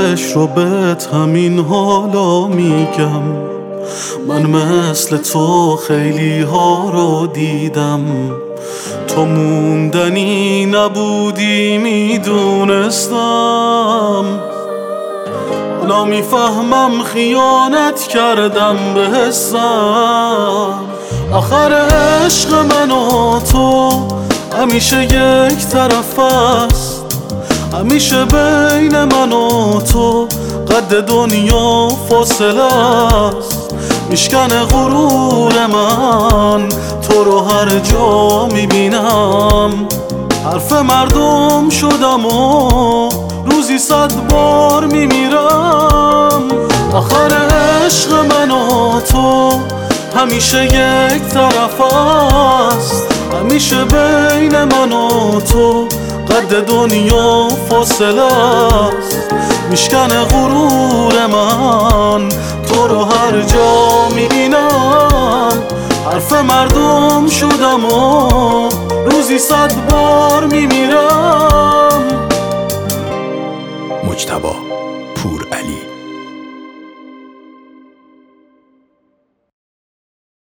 آخرش رو بهت همین حالا میگم. من مثل تو خیلی ها رو دیدم، تو موندنی نبودی میدونستم. حالا میفهمم خیانت کردم به حسم. آخر عشق من و تو همیشه یک طرف است، همیشه بین من و تو قد دنیا فاصله است. میشکنه غرور من تو رو هر جا میبینم. حرف مردم شدم و روزی 100 بار میمیرم. آخر عشق من و تو همیشه یک طرف است، همیشه بین من و تو قد دنیا فاصله است. میشکنه غرور من تو رو هر جا میبینم. حرف مردم شدم و روزی 100 بار میمیرم. مجتبی پورعلی